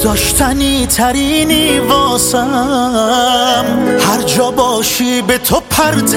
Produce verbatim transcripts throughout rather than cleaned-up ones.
داشتنی ترینی واسم، هر جا باشی به تو پرت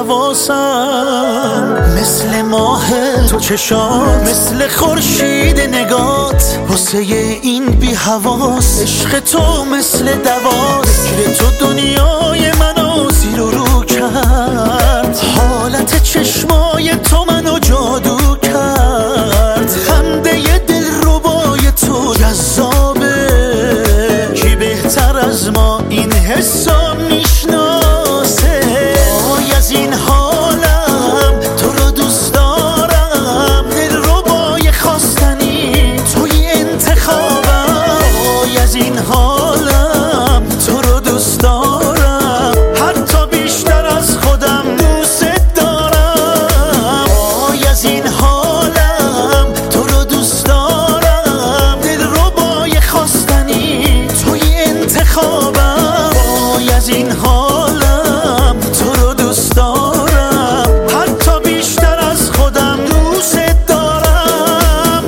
حواسم. مثل ماه تو چشات، مثل خورشید نگات، واسه این بی حواس عشق تو مثل دواست. فکر تو دنیای منو زیر و رو کرد، حالت چشمای تو منو جادو کرد. خنده دلربای تو جذابه، کی بهتر از ما این حسا میشناسه. وای از این حالم تو رو دوست دارم، دلربای خواستنی توی انتخابم. وای از این حالم تو رو دوست دارم، حتی بیشتر از خودم دوست دارم. وای از این حالم تو رو دوست دارم، دلربای خواستنی توی انتخابم. وای از این حالم تو رو دوست دارم، حتی بیشتر از خودم دوست دارم.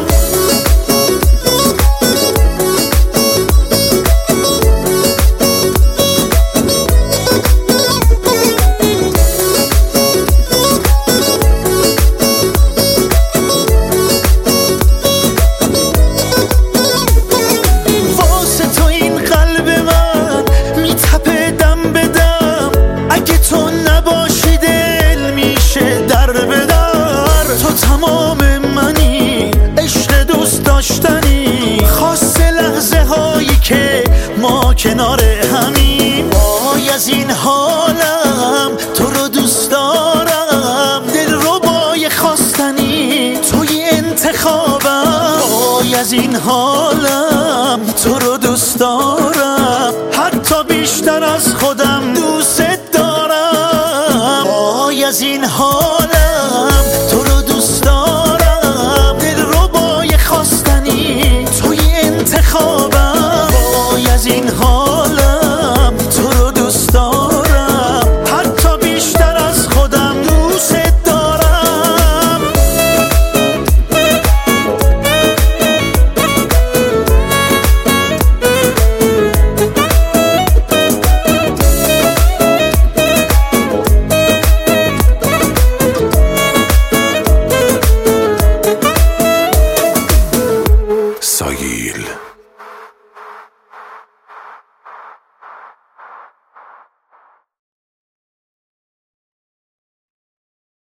واسه تو این قلب من میتپه دم به دم، اگه تو نباشی دل میشه در به در. تو تمام منی، عشق دوست داشتنی، خاص لحظه هایی که ما کنار همیم. وای از این حالم تو رو دوست دارم، دلربای خواستنی توی انتخابم. وای از این حالم تو رو دوست دارم، حتی بیشتر از خودم دوست دارم. وای از این حالم